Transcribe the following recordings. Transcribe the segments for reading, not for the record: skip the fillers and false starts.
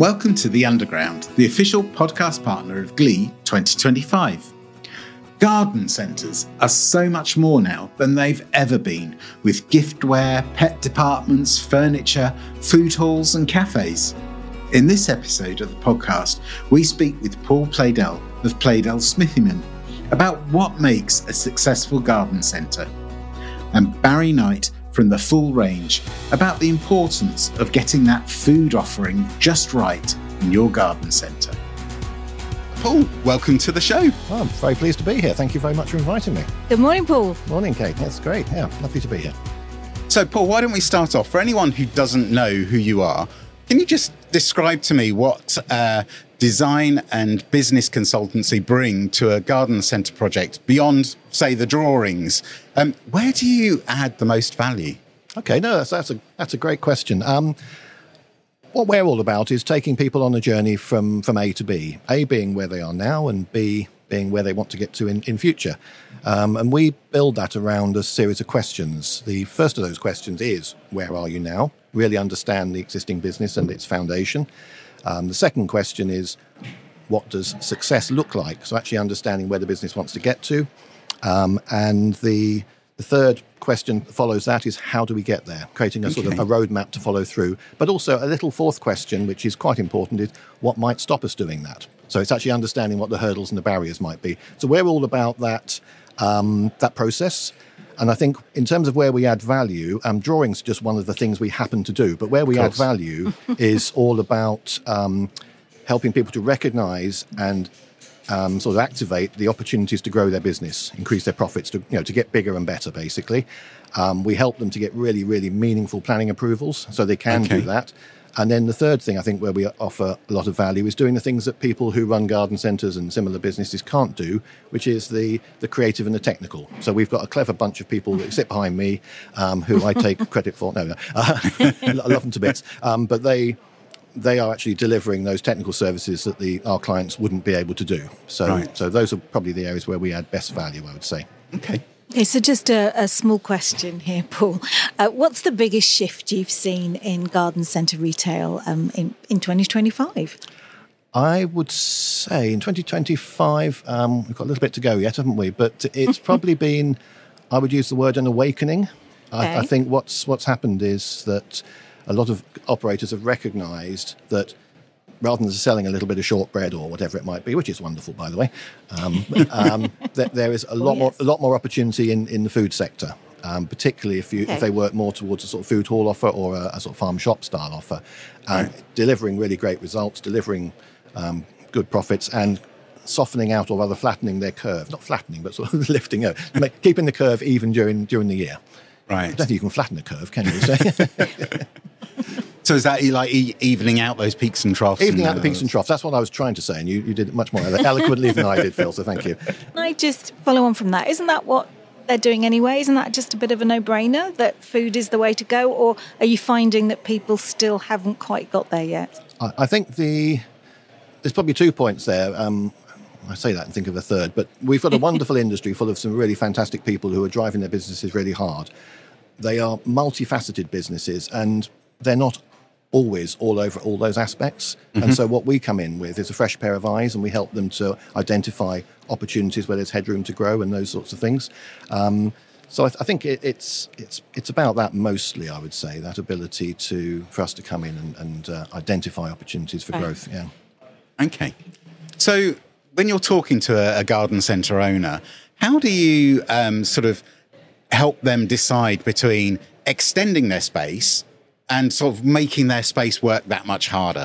welcome to The Underground, the official podcast partner of Glee 2025. Garden centres are so much more now than they've ever been, with giftware, pet departments, furniture, food halls and cafes. In this episode of the podcast, we speak with Paul Playdell of Playdell Smithyman about what makes a successful garden centre, and Barry Knight from The Full Range about the importance of getting that food offering just right in your garden centre. Paul, welcome to the show. Oh, I'm very pleased to be here. Thank you very much for inviting me. Good morning, Paul. Morning, Kate. That's great. Yeah, lovely to be here. So, Paul, why don't we start off? For anyone who doesn't know who you are, can you just describe to me what design and business consultancy bring to a garden centre project beyond, say, the drawings? Where do you add the most value? Okay, no, that's a great question. What we're all about is taking people on a journey from A to B. A being where they are now, and B being where they want to get to in future. And we build that around a series of questions. The first of those questions is, where are you now? Really understand the existing business and its foundation. The second question is, what does success look like? So actually understanding where the business wants to get to. And the third question that follows that is, how do we get there? Creating a sort of a roadmap to follow through. But also a little fourth question, which is quite important, is what might stop us doing that? So it's actually understanding what the hurdles and the barriers might be. So we're all about that process. And I think in terms of where we add value, drawing's is just one of the things we happen to do. But where we add value is all about helping people to recognise and sort of activate the opportunities to grow their business, increase their profits, to get bigger and better, basically. We help them to get really, really meaningful planning approvals so they can do that. And then the third thing, I think, where we offer a lot of value is doing the things that people who run garden centres and similar businesses can't do, which is the creative and the technical. So we've got a clever bunch of people that sit behind me who I take credit for. I love them to bits. But they are actually delivering those technical services that our clients wouldn't be able to do. So those are probably the areas where we add best value, I would say. Okay, so just a small question here, Paul. What's the biggest shift you've seen in garden centre retail in 2025? I would say in 2025, we've got a little bit to go yet, haven't we? But it's probably been, I would use the word an awakening. Okay. I think what's happened is that a lot of operators have recognised that rather than selling a little bit of shortbread or whatever it might be, which is wonderful, by the way, that there is a lot more opportunity in the food sector, particularly if they work more towards a sort of food hall offer or a sort of farm shop style offer, delivering really great results, delivering good profits, and softening out or rather flattening their curve. Not flattening, but sort of lifting it, keeping the curve even during the year. Right. I don't think you can flatten a curve, can you? So is that like evening out those peaks and troughs? Evening out the peaks and troughs. That's what I was trying to say, and you did it much more eloquently than I did, Phil, so thank you. Can I just follow on from that? Isn't that what they're doing anyway? Isn't that just a bit of a no-brainer, that food is the way to go? Or are you finding that people still haven't quite got there yet? I think there's probably 2 points there. I say that and think of a third, but we've got a wonderful industry full of some really fantastic people who are driving their businesses really hard. They are multifaceted businesses, and they're not always all over all those aspects. Mm-hmm. And so what we come in with is a fresh pair of eyes, and we help them to identify opportunities where there's headroom to grow and those sorts of things. So I think it's about that mostly, I would say, that ability for us to come in and identify opportunities for growth. Yeah. Okay. So when you're talking to a garden centre owner, how do you sort of help them decide between extending their space and sort of making their space work that much harder?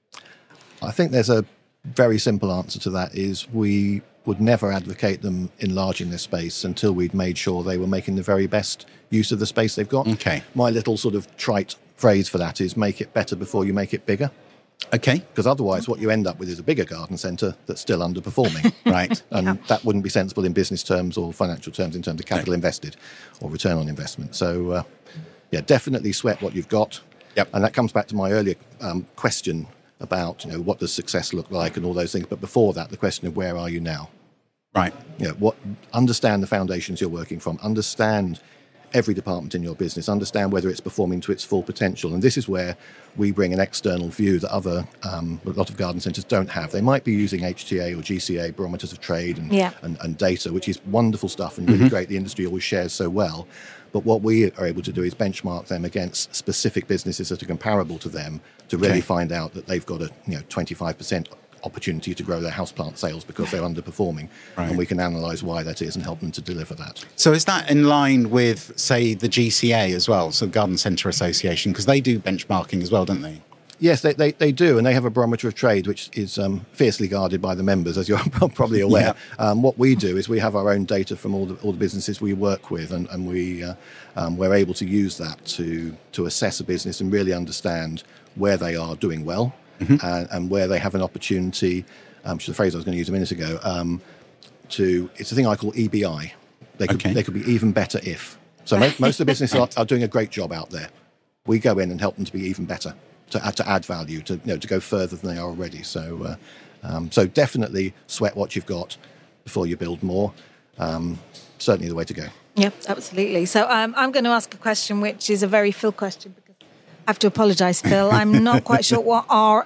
I think there's a very simple answer to that, is we would never advocate them enlarging their space until we'd made sure they were making the very best use of the space they've got. Okay. My little sort of trite phrase for that is make it better before you make it bigger. Okay. Because otherwise what you end up with is a bigger garden centre that's still underperforming. Right. And that wouldn't be sensible in business terms or financial terms in terms of capital invested or return on investment. So, definitely sweat what you've got. Yep. And that comes back to my earlier question about, what does success look like and all those things. But before that, the question of where are you now? Right. Understand the foundations you're working from. Understand every department in your business, understand whether it's performing to its full potential. And this is where we bring an external view that a lot of garden centres don't have. They might be using HTA or GCA, barometers of trade and data, which is wonderful stuff and really great. The industry always shares so well. But what we are able to do is benchmark them against specific businesses that are comparable to them to really find out that they've got a 25% opportunity to grow their houseplant sales because they're underperforming, and we can analyse why that is and help them to deliver that. So is that in line with, say, the GCA as well, so Garden Centre Association, because they do benchmarking as well, don't they? Yes, they do, and they have a barometer of trade, which is fiercely guarded by the members, as you're probably aware. What we do is we have our own data from all the businesses we work with, and we're able to use that to assess a business and really understand where they are doing well and where they have an opportunity, which is the phrase I was going to use a minute ago, it's a thing I call EBI. They could be even better if. So most of the businesses are doing a great job out there. We go in and help them to be even better, to add value, to go further than they are already. So definitely sweat what you've got before you build more. Certainly the way to go. Yep, absolutely. So I'm going to ask a question which is a very Phil question, because I have to apologise, Phil. I'm not quite sure what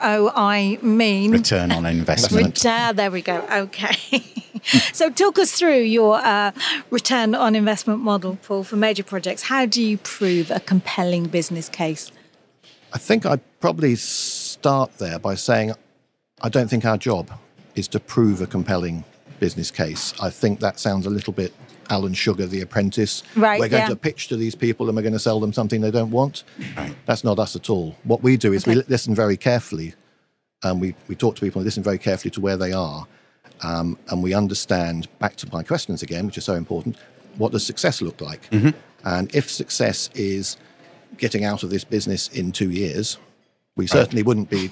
ROI mean. Return on investment. There we go. Okay. So talk us through your return on investment model, Paul, for major projects. How do you prove a compelling business case? I think I'd probably start there by saying I don't think our job is to prove a compelling business case. I think that sounds a little bit Alan Sugar, The Apprentice. Right, we're going to pitch to these people and we're going to sell them something they don't want. Right. That's not us at all. What we do is we listen very carefully, and we talk to people and listen very carefully to where they are, and we understand, back to my questions again, which is so important, what does success look like? And if success is getting out of this business in 2 years, we certainly wouldn't be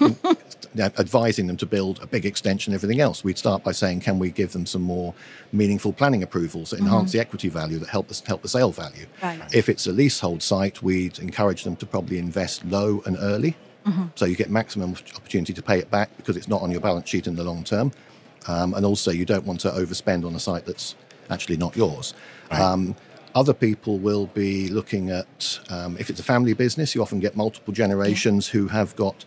advising them to build a big extension and everything else. We'd start by saying, can we give them some more meaningful planning approvals that enhance the equity value, that help the sale value? Right. If it's a leasehold site, we'd encourage them to probably invest low and early, so you get maximum opportunity to pay it back because it's not on your balance sheet in the long term. And also you don't want to overspend on a site that's actually not yours. Right. Other people will be looking at, if it's a family business, you often get multiple generations who have got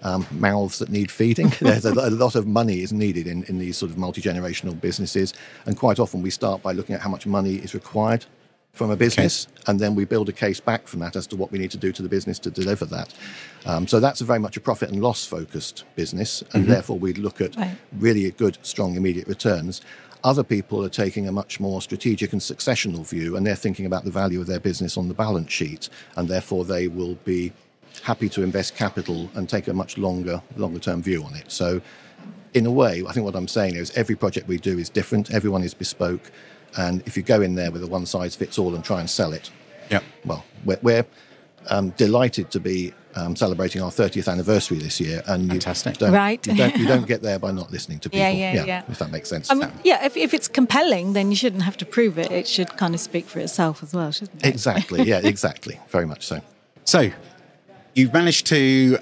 mouths that need feeding. There's a lot of money is needed in these sort of multi-generational businesses. And quite often we start by looking at how much money is required from a business, and then we build a case back from that as to what we need to do to the business to deliver that. So that's very much a profit and loss focused business, and therefore we look at really good, strong, immediate returns. Other people are taking a much more strategic and successional view, and they're thinking about the value of their business on the balance sheet, and therefore they will be happy to invest capital and take a much longer term view on it. So in a way, I think what I'm saying is every project we do is different, everyone is bespoke, and if you go in there with a one-size-fits-all and try and sell it, well, we're delighted to be celebrating our 30th anniversary this year, and you don't get there by not listening to people. If that makes sense. If it's compelling, then you shouldn't have to prove it. It should kind of speak for itself as well, shouldn't it? Exactly. Exactly. Very much so. So you've managed to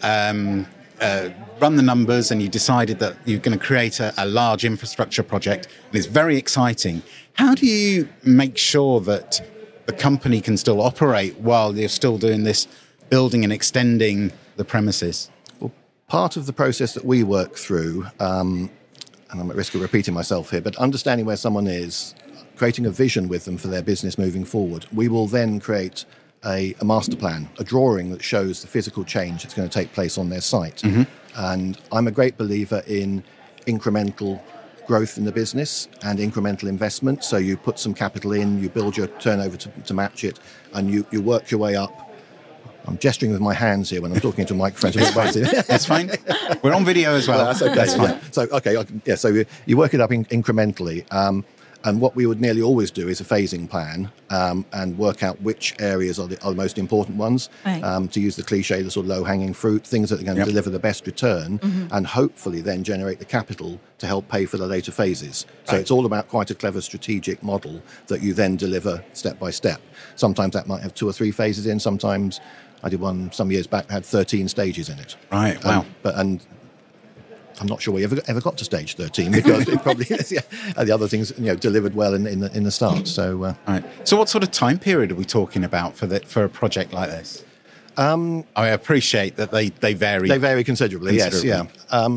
run the numbers, and you decided that you're going to create a large infrastructure project, and it's very exciting. How do you make sure that the company can still operate while you're still doing this building and extending the premises? Well, part of the process that we work through, and I'm at risk of repeating myself here, but understanding where someone is, creating a vision with them for their business moving forward, we will then create a master plan, a drawing that shows the physical change that's going to take place on their site. And I'm a great believer in incremental growth in the business and incremental investment. So you put some capital in, you build your turnover to match it, and you work your way up. I'm gesturing with my hands here when I'm talking to a microphone. That's fine. We're on video as well. That's okay. That's fine. So you work it up incrementally. And what we would nearly always do is a phasing plan and work out which areas are the most important ones, to use the cliche, the sort of low-hanging fruit, things that are going to deliver the best return, and hopefully then generate the capital to help pay for the later phases. So it's all about quite a clever strategic model that you then deliver step by step. Sometimes that might have 2 or 3 phases in. Sometimes I did one some years back that had 13 stages in it. Right, wow. And I'm not sure we ever got to stage 13 because it probably the other things delivered well in the start. So right. So what sort of time period are we talking about for a project like this? I appreciate that they vary. They vary considerably. Yes, yeah.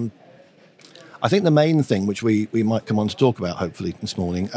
I think the main thing which we might come on to talk about hopefully this morning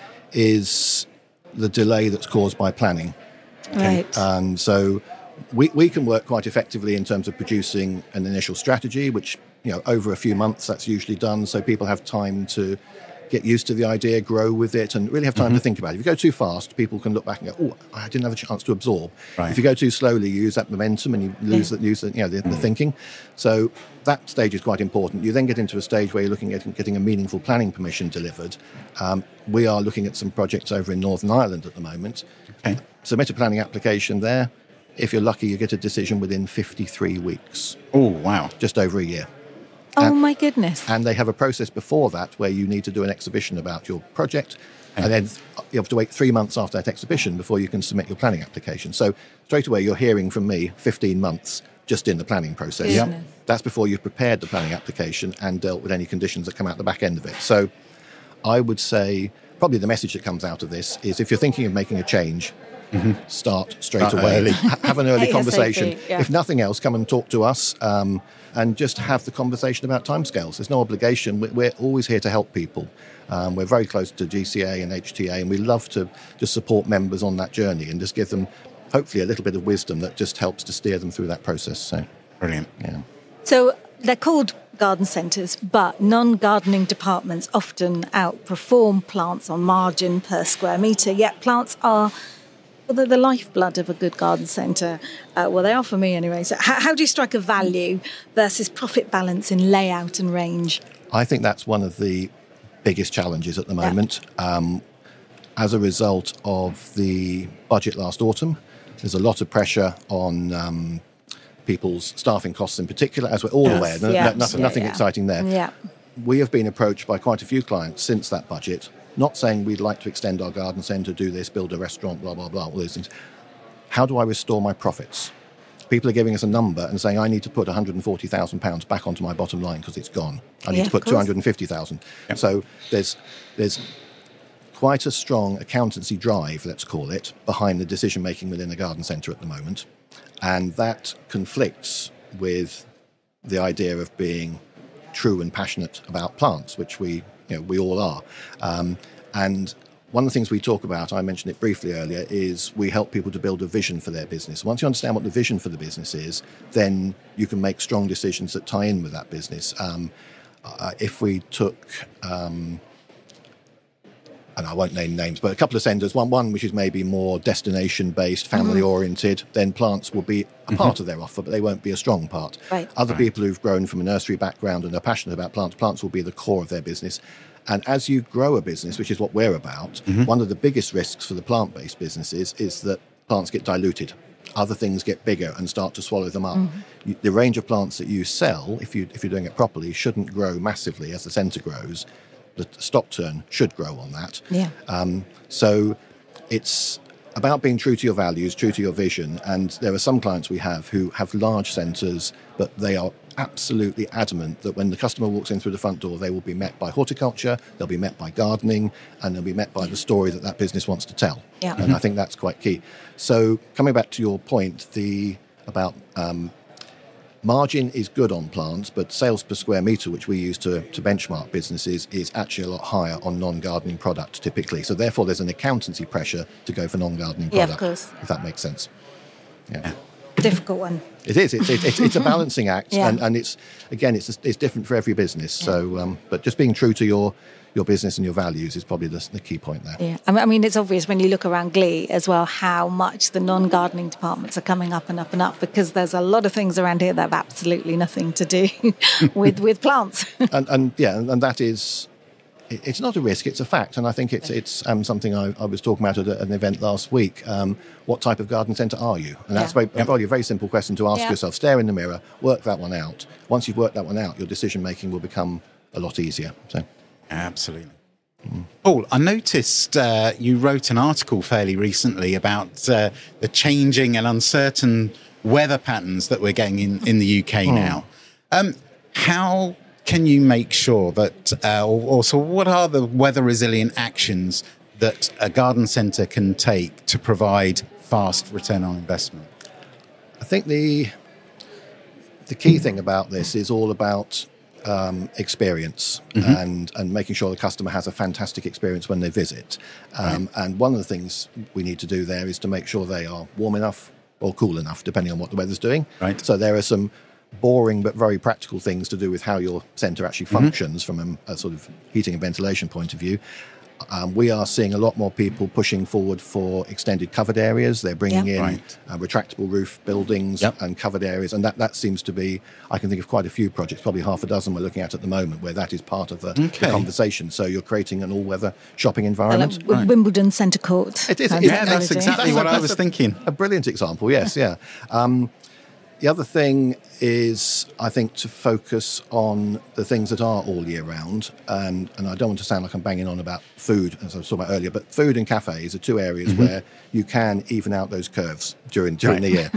is the delay that's caused by planning. Right. So we can work quite effectively in terms of producing an initial strategy, which over a few months that's usually done, so people have time to get used to the idea, grow with it, and really have time to think about it. If you go too fast, people can look back and go, "Oh, I didn't have a chance to absorb." Right. If you go too slowly, you use that momentum and you lose the thinking. So that stage is quite important. You then get into a stage where you're looking at getting a meaningful planning permission delivered. We are looking at some projects over in Northern Ireland at the moment. Okay. Submit a planning application there. If you're lucky, you get a decision within 53 weeks. Oh, wow. Just over a year. Oh, my goodness. And they have a process before that where you need to do an exhibition about your project, and then you have to wait 3 months after that exhibition before you can submit your planning application. So straight away you're hearing from me 15 months just in the planning process. Yep. That's before you've prepared the planning application and dealt with any conditions that come out the back end of it. So I would say probably the message that comes out of this is if you're thinking of making a change, start straight away. Early. Have an early ASAP, conversation. yeah. If nothing else, come and talk to us and just have the conversation about timescales. There's no obligation. We're always here to help people. We're very close to GCA and HTA, and we love to just support members on that journey and just give them, hopefully, a little bit of wisdom that just helps to steer them through that process. So, Brilliant. yeah. So they're called garden centres, but non-gardening departments often outperform plants on margin per square metre, yet plants are they're the lifeblood of a good garden centre. Well, they are for me anyway. So how do you strike a value versus profit balance in layout and range? I think that's one of the biggest challenges at the moment. As a result of the budget last autumn, there's a lot of pressure on people's staffing costs in particular, as we're all aware. Nothing exciting there. Yeah. We have been approached by quite a few clients since that budget, not saying we'd like to extend our garden centre, do this, build a restaurant, blah, blah, blah, all those things. How do I restore my profits? People are giving us a number and saying, I need to put £140,000 back onto my bottom line because it's gone. I need to put 250,000. Yep. So there's quite a strong accountancy drive, let's call it, behind the decision-making within the garden centre at the moment. And that conflicts with the idea of being true and passionate about plants, which we all are. And one of the things we talk about, I mentioned it briefly earlier, is we help people to build a vision for their business. Once you understand what the vision for the business is, then you can make strong decisions that tie in with that business. If we took, and I won't name names, but a couple of centres, one which is maybe more destination-based, family-oriented, then plants will be a part of their offer, but they won't be a strong part. Right. Other people who've grown from a nursery background and are passionate about plants will be the core of their business. And as you grow a business, which is what we're about, one of the biggest risks for the plant-based businesses is that plants get diluted. Other things get bigger and start to swallow them up. The range of plants that you sell, if you're doing it properly, shouldn't grow massively as the centre grows. The stock turn should grow on that. Yeah. So it's about being true to your values, true to your vision. And there are some clients we have who have large centres, but they are absolutely adamant that when the customer walks in through the front door, they will be met by horticulture, they'll be met by gardening, and they'll be met by the story that business wants to tell. Yeah. And I think that's quite key. So coming back to your point, about margin is good on plants, but sales per square metre, which we use to benchmark businesses, is actually a lot higher on non-gardening product typically. So therefore there's an accountancy pressure to go for non-gardening product. Yeah, of course. If that makes sense. Yeah. Difficult one. It is. It's a balancing act, Yeah. and it's different for every business. Yeah. So, but just being true to your business and your values is probably the key point there. Yeah, I mean, it's obvious when you look around Glee as well how much the non-gardening departments are coming up and up and up, because there's a lot of things around here that have absolutely nothing to do with plants. and that is. It's not a risk, it's a fact, and I think it's something I was talking about at an event last week. What type of garden centre are you? And that's probably a very simple question to ask yourself. Stare in the mirror, work that one out. Once you've worked that one out, your decision-making will become a lot easier. So, absolutely. Paul, I noticed you wrote an article fairly recently about the changing and uncertain weather patterns that we're getting in the UK now. How can you make sure that, so what are the weather resilient actions that a garden centre can take to provide fast return on investment? I think the key thing about this is all about experience and making sure the customer has a fantastic experience when they visit. And one of the things we need to do there is to make sure they are warm enough or cool enough, depending on what the weather's doing. Right. So there are some boring but very practical things to do with how your centre actually functions from a sort of heating and ventilation point of view. We are seeing a lot more people pushing forward for extended covered areas. They're bringing in retractable roof buildings and covered areas, and that seems to be, I can think of quite a few projects, probably half a dozen we're looking at the moment, where that is part of the conversation. So you're creating an all-weather shopping environment. Wimbledon Centre Court. It is. That's exactly what I was thinking. A brilliant example, yes, yeah. The other thing is, I think, to focus on the things that are all year round. And I don't want to sound like I'm banging on about food, as I was talking about earlier, but food and cafes are two areas where you can even out those curves during the year.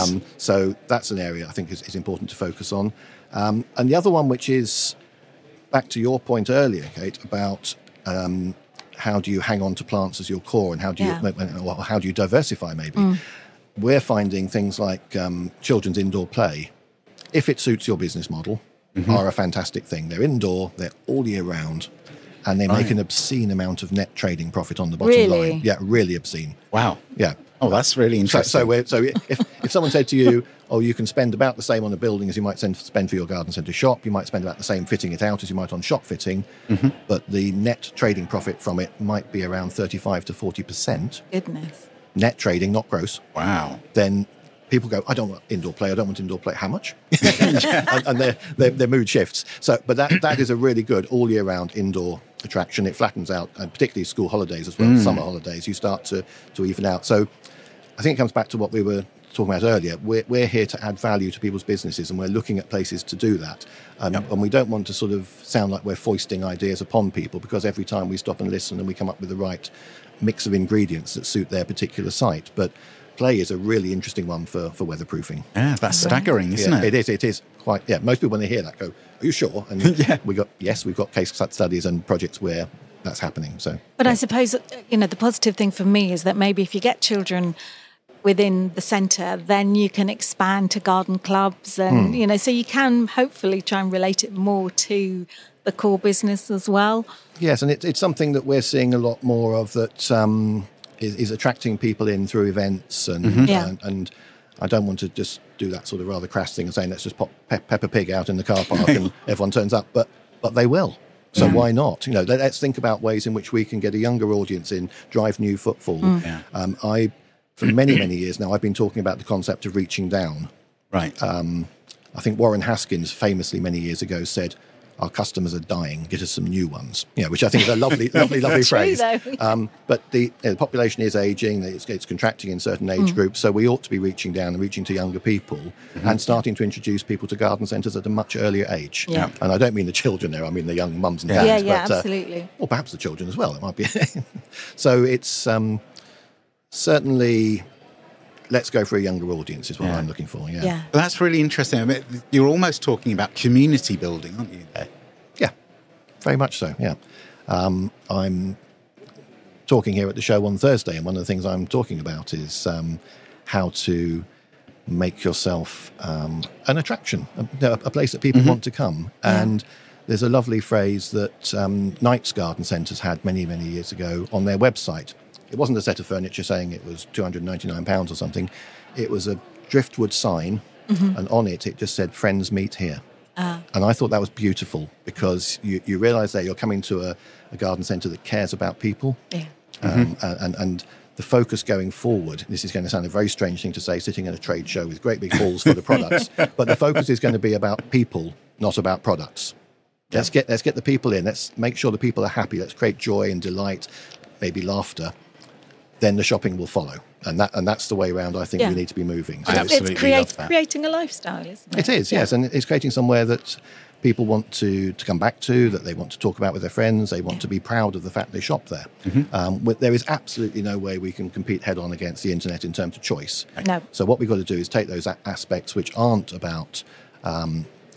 So that's an area I think is important to focus on. And the other one, which is back to your point earlier, Kate, about how do you hang on to plants as your core and how do you diversify maybe. We're finding things like children's indoor play, if it suits your business model, are a fantastic thing. They're indoor, they're all year round, and they make an obscene amount of net trading profit on the bottom line. Yeah, really obscene. Wow. Yeah. Oh, that's really interesting. So if someone said to you, you can spend about the same on a building as you might spend for your garden centre shop, you might spend about the same fitting it out as you might on shop fitting, but the net trading profit from it might be around 35 to 40%. Goodness. Net trading, not gross. Wow. Then people go, I don't want indoor play. How much? and their mood shifts. So, but that is a really good all year round indoor attraction. It flattens out, and particularly school holidays as well, summer holidays, you start to even out. So I think it comes back to what we were talking about earlier. We're here to add value to people's businesses, and we're looking at places to do that. And we don't want to sort of sound like we're foisting ideas upon people, because every time we stop and listen and we come up with the right mix of ingredients that suit their particular site. But play is a really interesting one for weatherproofing. Yeah, that's staggering, isn't it? It is quite. Yeah, most people when they hear that go, "Are you sure?" And we've got case studies and projects where that's happening. So, but I suppose the positive thing for me is that maybe if you get children within the centre, then you can expand to garden clubs, and so you can hopefully try and relate it more to the core business as well. Yes, and it's something that we're seeing a lot more of, that is attracting people in through events, and I don't want to just do that sort of rather crass thing of saying let's just pop Peppa Pig out in the car park and everyone turns up, but they will. So why not? Let's think about ways in which we can get a younger audience in, drive new footfall. For many, many years now, I've been talking about the concept of reaching down. Right. I think Warren Haskins famously many years ago said, "Our customers are dying, get us some new ones," which I think is a lovely phrase. But the population is ageing, it's contracting in certain age groups, so we ought to be reaching down and reaching to younger people and starting to introduce people to garden centres at a much earlier age. Yeah. And I don't mean the children there, I mean the young mums and dads. But, absolutely. Or perhaps the children as well, it might be. So it's certainly... Let's go for a younger audience is what I'm looking for, Well, that's really interesting. I mean, you're almost talking about community building, aren't you? Yeah, very much so, yeah. I'm talking here at the show on Thursday, and one of the things I'm talking about is how to make yourself an attraction, a place that people want to come. And there's a lovely phrase that Knight's Garden Centres had many, many years ago on their website. It wasn't a set of furniture saying it was £299 or something. It was a driftwood sign, and on it just said, "Friends meet here." And I thought that was beautiful, because you realise that you're coming to a garden centre that cares about people. Yeah. And the focus going forward, this is going to sound a very strange thing to say, sitting at a trade show with great big halls for the products, but the focus is going to be about people, not about products. Let's get the people in. Let's make sure the people are happy. Let's create joy and delight, maybe laughter. Then the shopping will follow, and that's the way around. I think we need to be moving. So it's creating a lifestyle, isn't it? It is, yes, and it's creating somewhere that people want to come back to, that they want to talk about with their friends. They want to be proud of the fact they shop there. There is absolutely no way we can compete head on against the internet in terms of choice. No. So what we've got to do is take those aspects which aren't about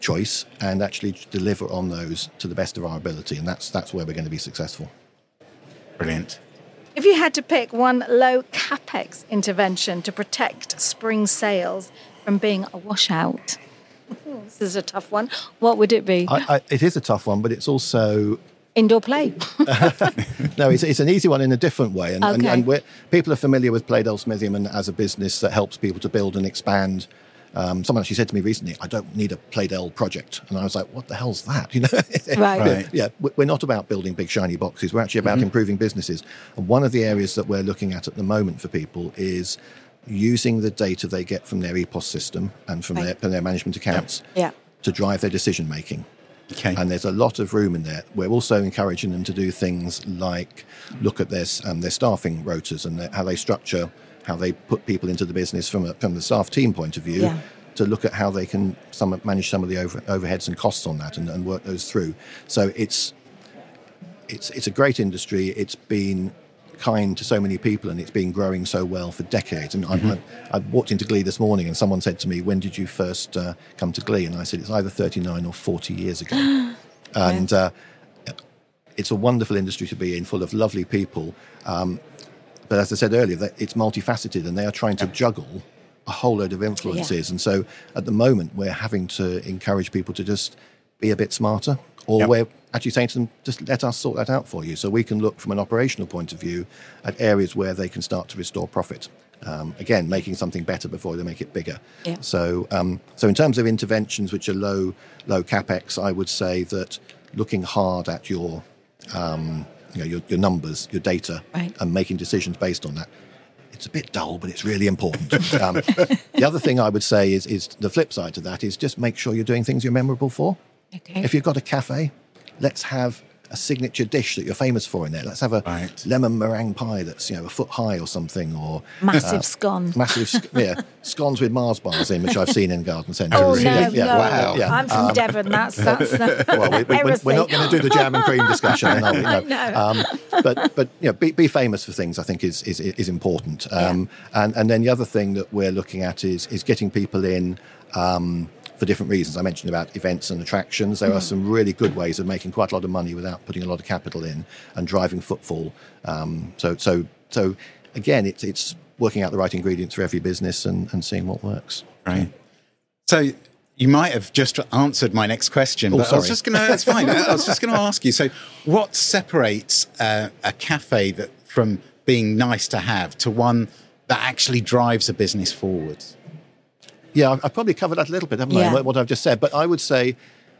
choice and actually deliver on those to the best of our ability. And that's where we're going to be successful. Brilliant. If you had to pick one low capex intervention to protect spring sales from being a washout, this is a tough one, what would it be? It is a tough one, but it's also... Indoor play. No, it's an easy one in a different way. And, Okay. and people are familiar with Playdale Smithium and as a business that helps people to build and expand. Someone actually said to me recently, I don't need a Playdale project. And I was like, what the hell's that? You know, Right. Yeah, we're not about building big shiny boxes. We're actually about improving businesses. And one of the areas that we're looking at the moment for people is using the data they get from their EPOS system and from their management accounts to drive their decision making. Okay. And there's a lot of room in there. We're also encouraging them to do things like look at their staffing rotas and how they structure, how they put people into the business from the staff team point of view, to look at how they can manage some of the overheads and costs on that and work those through. So it's a great industry. It's been kind to so many people and it's been growing so well for decades. And I walked into Glee this morning and someone said to me, when did you first come to Glee? And I said, it's either 39 or 40 years ago. And it's a wonderful industry to be in, full of lovely people. But as I said earlier, it's multifaceted and they are trying to juggle a whole load of influences. And so at the moment, we're having to encourage people to just be a bit smarter, or we're actually saying to them, just let us sort that out for you. So we can look from an operational point of view at areas where they can start to restore profit. Again, making something better before they make it bigger. Yeah. So in terms of interventions which are low capex, I would say that looking hard at your numbers, your data, and making decisions based on that. It's a bit dull, but it's really important. The other thing I would say is the flip side to that is just make sure you're doing things you're memorable for. Okay. If you've got a cafe, let's have a signature dish that you're famous for in there. Let's have a lemon meringue pie that's a foot high or something, or massive scone. Scones with Mars bars in, which I've seen in garden centres. Oh no! Wow. I'm from Devon. That's well, we're not going to do the jam and cream discussion, are we? No. But be famous for things. I think is important. And then the other thing that we're looking at is getting people in. For different reasons. I mentioned about events and attractions. There are some really good ways of making quite a lot of money without putting a lot of capital in and driving footfall. So again, it's working out the right ingredients for every business and seeing what works. Right. So you might have just answered my next question, but sorry. I was just going to. That's fine. I was just going to ask you. So, what separates a cafe that from being nice to have to one that actually drives a business forward? Yeah, I've probably covered that a little bit, haven't I, what I've just said. But I would say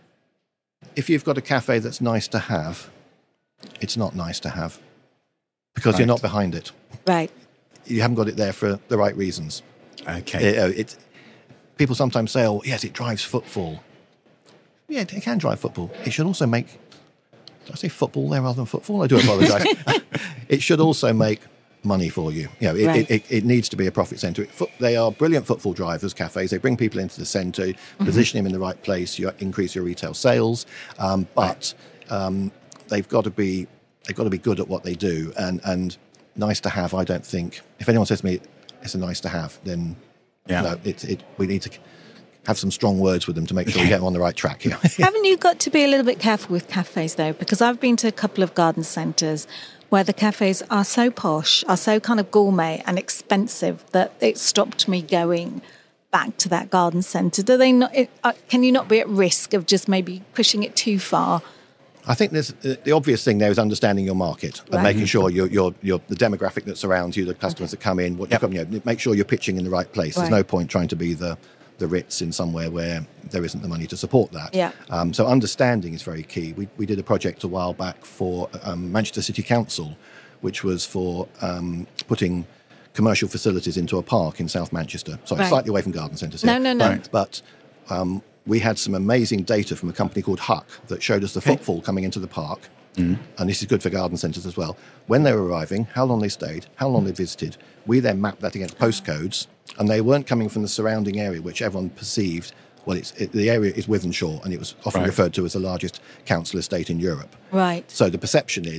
if you've got a cafe that's nice to have, it's not nice to have because you're not behind it. Right. You haven't got it there for the right reasons. Okay. People sometimes say, oh, yes, it drives footfall. Yeah, it can drive football. It should also make... Did I say football there rather than footfall? I do apologise. It should also make money for you. It needs to be a profit centre. They are brilliant footfall drivers, cafes. They bring people into the centre, position them in the right place, you increase your retail sales, but they've got to be good at what they do. And nice to have, I don't think. If anyone says to me it's a nice to have, then no, we need to have some strong words with them to make sure we get them on the right track here. Haven't you got to be a little bit careful with cafes though? Because I've been to a couple of garden centres where the cafes are so posh, are so kind of gourmet and expensive that it stopped me going back to that garden centre. Do they not? Can you not be at risk of just maybe pushing it too far? I think there's the obvious thing there is understanding your market and making sure you're the demographic that surrounds you, the customers that come in, make sure you're pitching in the right place. There's no point trying to be the Ritz in somewhere where there isn't the money to support that. Yeah. So understanding is very key. We did a project a while back for Manchester City Council, which was for putting commercial facilities into a park in South Manchester. Sorry, slightly away from garden centres here. No. But we had some amazing data from a company called Huck that showed us the footfall coming into the park. And this is good for garden centres as well. When they were arriving, how long they stayed, how long they visited. We then mapped that against postcodes, and they weren't coming from the surrounding area, which everyone perceived. Well, the area is Wythenshawe, and it was often referred to as the largest council estate in Europe. Right. So the perception is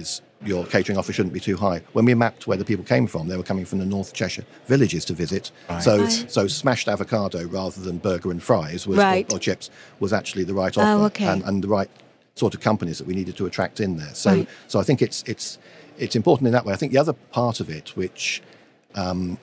your catering offer shouldn't be too high. When we mapped where the people came from, they were coming from the North Cheshire villages to visit. Right. So smashed avocado rather than burger and fries was, or chips was actually the right offer, okay. and the right sort of companies that we needed to attract in there. So Right. so I think it's important in that way. I think the other part of it, which and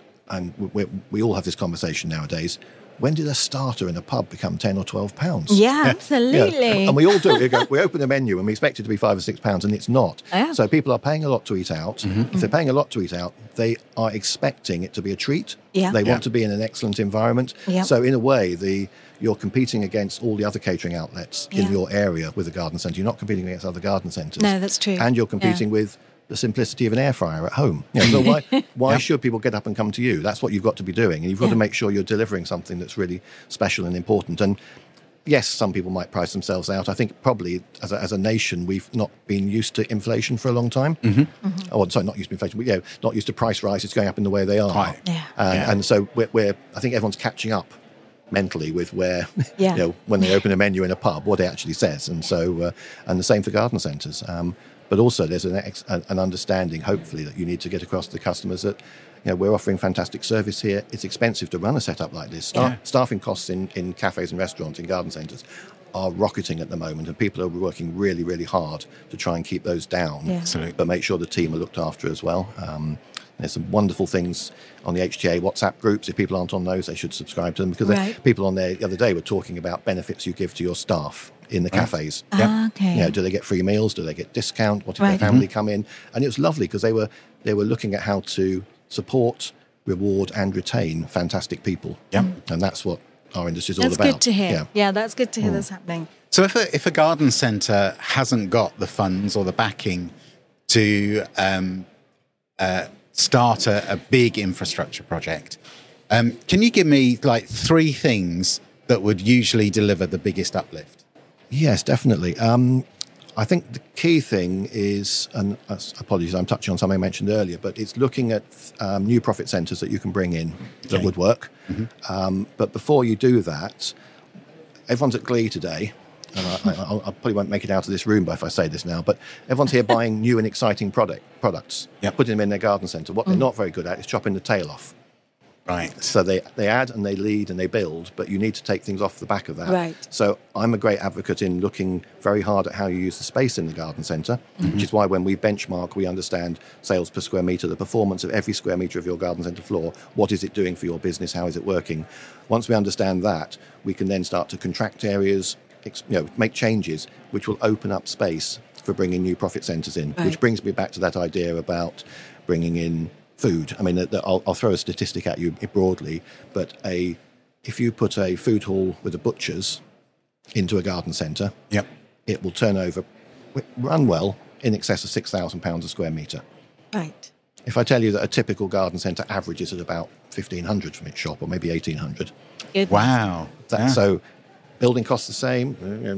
we all have this conversation nowadays. When did a starter in a pub become £10 or £12? Yeah, absolutely. Yeah. And we all do it. We open a menu and we expect it to be £5 or £6, and it's not. Yeah. So people are paying a lot to eat out. If they're paying a lot to eat out, they are expecting it to be a treat. Yeah. They want to be in an excellent environment. Yeah. So in a way, you're competing against all the other catering outlets in your area with a garden centre. You're not competing against other garden centres. No, that's true. And you're competing with the simplicity of an air fryer at home. So why should people get up and come to you? That's what you've got to be doing. And you've got to make sure you're delivering something that's really special and important. And yes, some people might price themselves out. I think probably as a nation, we've not been used to inflation for a long time. Oh, sorry, not used to inflation, but not used to price rises going up in the way they are. Right. Yeah. And so I think everyone's catching up mentally with where, Yeah. when they open a menu in a pub, what it actually says. And so, and the same for garden centres. But also there's an understanding, hopefully, that you need to get across to the customers that we're offering fantastic service here. It's expensive to run a setup like this. Staffing costs in cafes and restaurants, in garden centres, are rocketing at the moment, and people are working really, really hard to try and keep those down. Yeah. Absolutely. But make sure the team are looked after as well. There's some wonderful things on the HTA WhatsApp groups. If people aren't on those, they should subscribe to them, because people on there the other day were talking about benefits you give to your staff in the cafes. Okay. Do they get free meals? Do they get discount? What if their family come in? And it was lovely because they were looking at how to support, reward, and retain fantastic people. Yeah. And that's what our industry is all That's about. good to hear. Yeah, that's good to hear that's happening. So if a garden centre hasn't got the funds or the backing to start a big infrastructure project, can you give me like 3 things that would usually deliver the biggest uplift? Yes, definitely. I think the key thing is, and apologies, I'm touching on something I mentioned earlier, but it's looking at new profit centres that you can bring in that would work. But before you do that, everyone's at Glee today, and I probably won't make it out of this room if I say this now, but everyone's here buying new and exciting products, putting them in their garden centre. What they're not very good at is chopping the tail off. Right. So they add and they lead and they build, but you need to take things off the back of that. Right. So I'm a great advocate in looking very hard at how you use the space in the garden centre, which is why when we benchmark, we understand sales per square metre, the performance of every square metre of your garden centre floor. What is it doing for your business? How is it working? Once we understand that, we can then start to contract areas, make changes, which will open up space for bringing new profit centres in, which brings me back to that idea about bringing in food. I mean, I'll throw a statistic at you broadly, but if you put a food hall with a butcher's into a garden centre, it will turn over, run well, in excess of £6,000 a square metre. Right. If I tell you that a typical garden centre averages at about 1,500 from its shop, or maybe 1,800. Good. Wow. So building costs the same.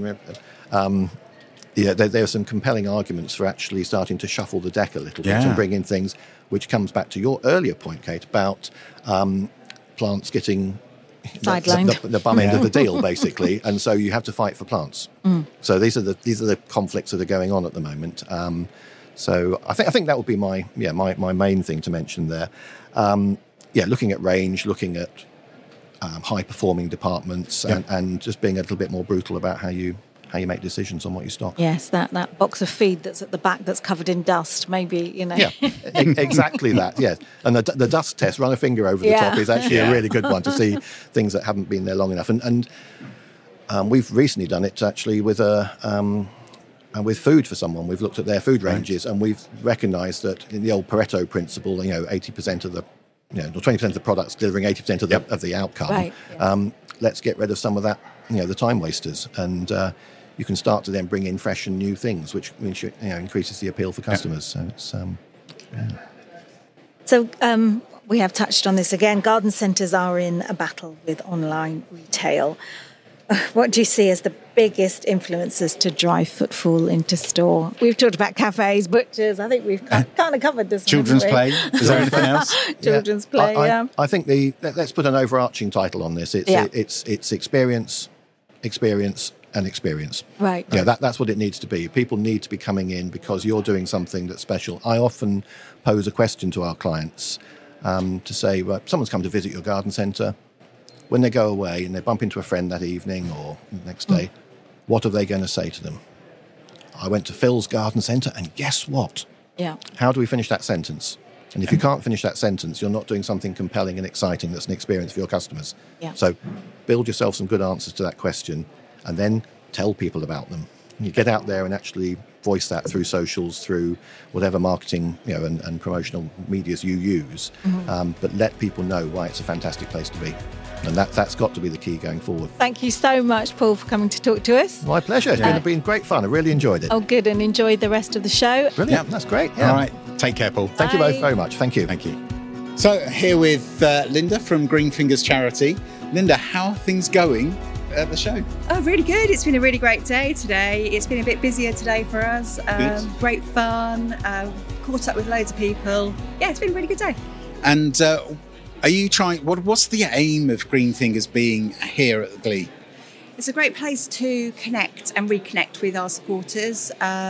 There are some compelling arguments for actually starting to shuffle the deck a little bit and bring in things, which comes back to your earlier point, Kate, about plants getting sidelined, the bum end of the deal, basically, and so you have to fight for plants. So these are the conflicts that are going on at the moment. So I think that would be my main thing to mention there. Looking at range, looking at high performing departments, and just being a little bit more brutal about how you make decisions on what you stock. Yes, that box of feed that's at the back that's covered in dust, maybe, Yeah, exactly that, yes. And the dust test, run a finger over the top, is actually a really good one to see things that haven't been there long enough. And we've recently done it actually with with food for someone. We've looked at their food ranges and we've recognised that in the old Pareto principle, 80% of the, or 20% of the products delivering 80% of the outcome. Right. Let's get rid of some of that, the time wasters, and you can start to then bring in fresh and new things, which increases the appeal for customers. So it's So we have touched on this again. Garden centres are in a battle with online retail. What do you see as the biggest influences to drive footfall into store? We've talked about cafes, butchers. I think we've kind of covered this. Children's play. Is there anything else? Children's play. I think let's put an overarching title on this. It's experience, an experience. Right. Yeah, that's what it needs to be. People need to be coming in because you're doing something that's special. I often pose a question to our clients to say, well, someone's come to visit your garden centre. When they go away and they bump into a friend that evening or the next day, what are they going to say to them? I went to Phil's garden centre and guess what? Yeah. How do we finish that sentence? And if you can't finish that sentence, you're not doing something compelling and exciting that's an experience for your customers. Yeah. So build yourself some good answers to that question and then tell people about them. You get out there and actually voice that through socials, through whatever marketing and promotional medias you use, but let people know why it's a fantastic place to be. And that's got to be the key going forward. Thank you so much, Paul, for coming to talk to us. My pleasure. It's been great fun. I really enjoyed it. Oh, good. And enjoy the rest of the show. Brilliant. That's great. Yeah. All right. Take care, Paul. Thank you both very much. Thank you. Thank you. So here with Linda from Green Fingers Charity. Linda, how are things going at the show? Oh, really good. It's been a really great day today. It's been a bit busier today for us. Great fun. Caught up with loads of people. Yeah, it's been a really good day. And are you trying? What's the aim of Green Fingers being here at the Glee? It's a great place to connect and reconnect with our supporters.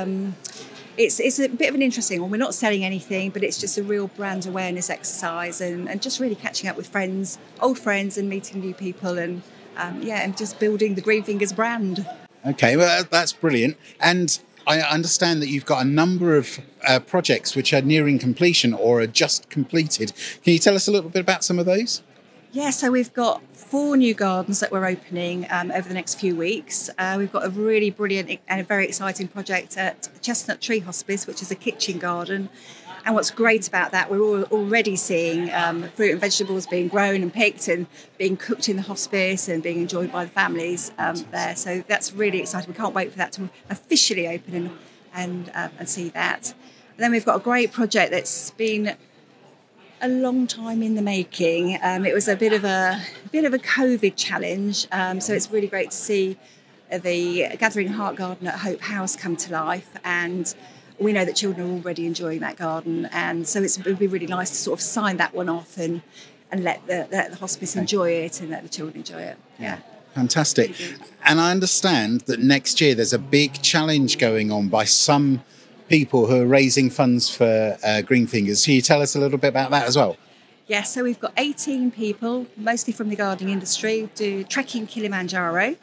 It's a bit of an interesting one. We're not selling anything, but it's just a real brand awareness exercise and just really catching up with friends, old friends, and meeting new people and just building the Green Fingers brand. Okay, well, that's brilliant. And I understand that you've got a number of projects which are nearing completion or are just completed. Can you tell us a little bit about some of those? Yeah, so we've got 4 new gardens that we're opening over the next few weeks. We've got a really brilliant and a very exciting project at Chestnut Tree Hospice, which is a kitchen garden. And what's great about that, we're already seeing fruit and vegetables being grown and picked and being cooked in the hospice and being enjoyed by the families there. So that's really exciting. We can't wait for that to officially open and see that. And then we've got a great project that's been a long time in the making. It was a bit of a COVID challenge, so it's really great to see the Gathering Heart Garden at Hope House come to life, and we know that children are already enjoying that garden, and so it would be really nice to sort of sign that one off and let the hospice enjoy it and let the children enjoy it. Yeah. Fantastic. And I understand that next year there's a big challenge going on by some people who are raising funds for Green Fingers. Can you tell us a little bit about that as well? Yeah, so we've got 18 people, mostly from the gardening industry, trekking Kilimanjaro.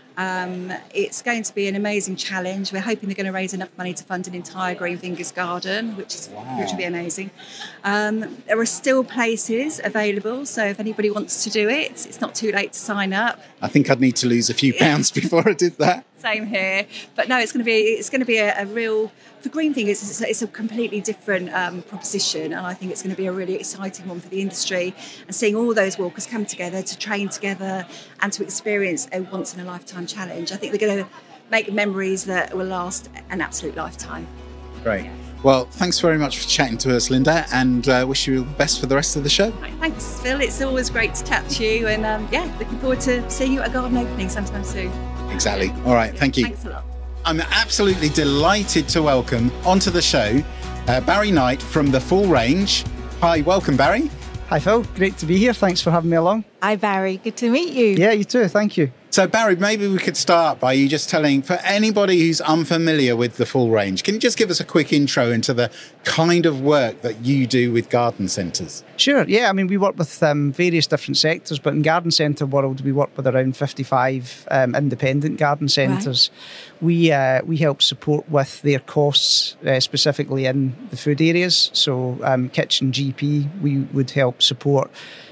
It's going to be an amazing challenge. We're hoping they're going to raise enough money to fund an entire Green Fingers garden, which will be amazing. There are still places available, so if anybody wants to do it, it's not too late to sign up. I think I'd need to lose a few pounds before I did that. Same here, but no, it's going to be a real, for Green Fingers, it's a completely different proposition, and I think it's going to be a really exciting one for the industry, and seeing all those walkers come together to train together and to experience a once in a lifetime challenge. I think they're going to make memories that will last an absolute lifetime. Great. Well, thanks very much for chatting to us, Linda, and wish you the best for the rest of the show. Thanks, Phil. It's always great to chat to you, and looking forward to seeing you at a garden opening sometime soon. Exactly. All right. Thank you. Thanks a lot. I'm absolutely delighted to welcome onto the show Barry Knight from The Full Range. Hi, welcome, Barry. Hi, Phil. Great to be here. Thanks for having me along. Hi, Barry. Good to meet you. Yeah, you too. Thank you. So, Barry, maybe we could start by you just telling, for anybody who's unfamiliar with The Full Range, can you just give us a quick intro into the kind of work that you do with garden centres? Sure. Yeah, I mean, we work with various different sectors, but in garden centre world, we work with around 55 independent garden centres. Right. We help support with their costs, specifically in the food areas. So, kitchen GP, we would help support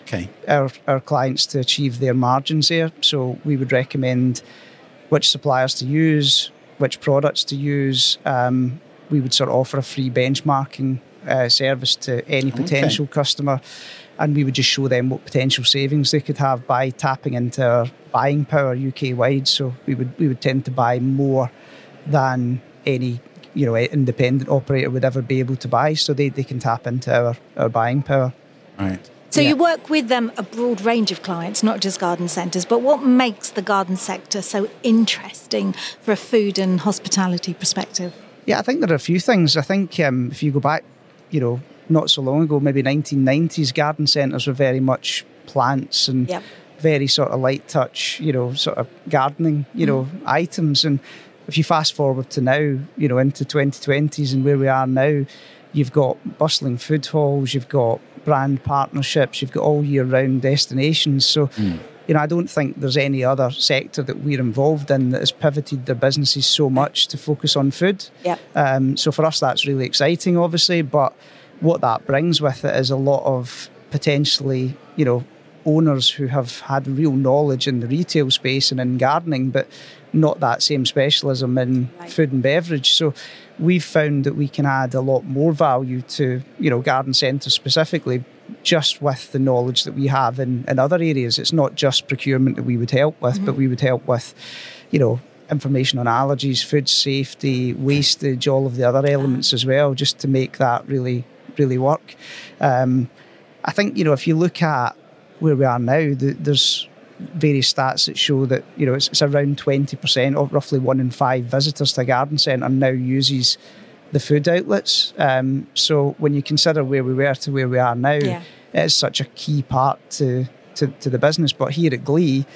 our clients to achieve their margins there. So we would recommend which suppliers to use, which products to use. We would sort of offer a free benchmarking service to any potential customer, and we would just show them what potential savings they could have by tapping into our buying power UK-wide. So we would tend to buy more than any independent operator would ever be able to buy, so they can tap into our buying power. Right. So you work with a broad range of clients, not just garden centres, but what makes the garden sector so interesting for a food and hospitality perspective? Yeah, I think there are a few things. I think if you go back, not so long ago, maybe 1990s, garden centres were very much plants and very sort of light touch, sort of gardening, items. And if you fast forward to now, into 2020s and where we are now, you've got bustling food halls, you've got brand partnerships, you've got all year round destinations. So, I don't think there's any other sector that we're involved in that has pivoted their businesses so much to focus on food. Yep. So for us, that's really exciting, obviously. But what that brings with it is a lot of potentially, owners who have had real knowledge in the retail space and in gardening, but not that same specialism in food and beverage. So we've found that we can add a lot more value to, garden centres specifically, just with the knowledge that we have in other areas. It's not just procurement that we would help with, but we would help with, information on allergies, food safety, wastage, all of the other elements as well, just to make that really, really work. I think, if you look at where we are now, there's various stats that show that, it's around 20%, or roughly 1 in 5 visitors to a garden centre now uses the food outlets. So when you consider where we were to where we are now, it is such a key part to the business. But here at Glee,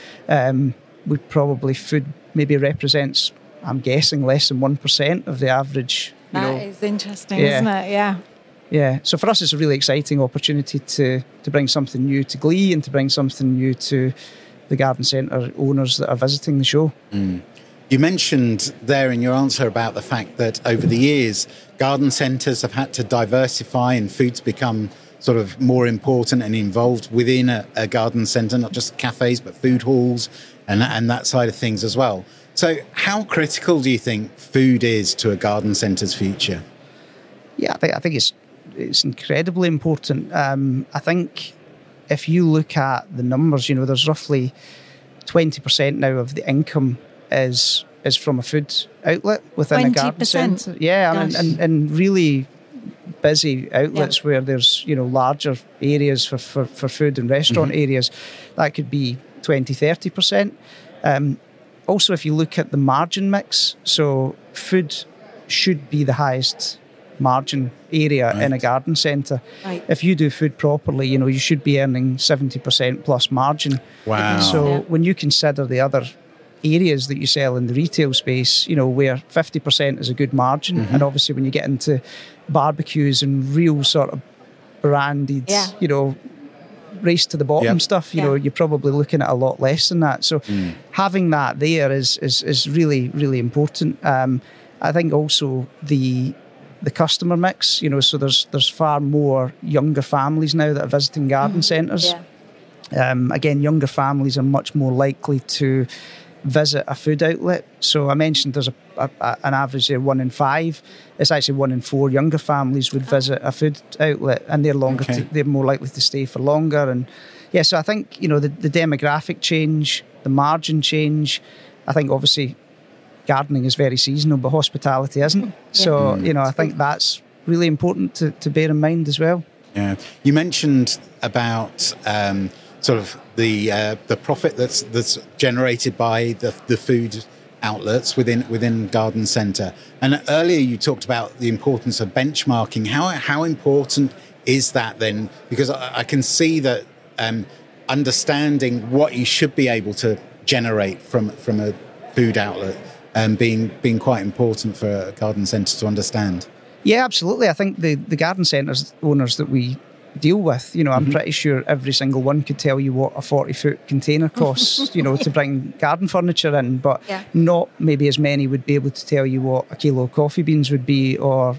food maybe represents, I'm guessing, less than 1% of the average. That is interesting, isn't it? Yeah. Yeah, so for us it's a really exciting opportunity to bring something new to Glee and to bring something new to the garden centre owners that are visiting the show. You mentioned there in your answer about the fact that over the years garden centres have had to diversify and food's become sort of more important and involved within a garden centre, not just cafes but food halls and that side of things as well. So how critical do you think food is to a garden centre's future? Yeah, I think it's incredibly important. I think if you look at the numbers, there's roughly 20% now of the income is from a food outlet within a garden centre. Yeah, and really busy outlets where there's larger areas for food and restaurant areas, that could be 20-30%. Also, if you look at the margin mix, so food should be the highest margin area in a garden centre. Right. If you do food properly, you should be earning 70% plus margin. Wow. So when you consider the other areas that you sell in the retail space, where 50% is a good margin, and obviously when you get into barbecues and real sort of branded, race to the bottom stuff, you're probably looking at a lot less than that. So having that there is really, really important. I think also the customer mix, so there's far more younger families now that are visiting garden centres. Again, younger families are much more likely to visit a food outlet. So I mentioned there's an average of 1 in 5. It's actually 1 in 4 younger families would visit a food outlet, and they're more likely to stay for longer. And so I think the demographic change, the margin change. I think obviously gardening is very seasonal, but hospitality isn't. So I think that's really important to bear in mind as well. Yeah, you mentioned about sort of the profit that's generated by the food outlets within garden centre, and earlier you talked about the importance of benchmarking. How important is that then? Because I can see that understanding what you should be able to generate from a food outlet being quite important for a garden centre to understand. Yeah, absolutely. I think the garden centres owners that we deal with, I'm pretty sure every single one could tell you what a 40-foot container costs, to bring garden furniture in, but not maybe as many would be able to tell you what a kilo of coffee beans would be, or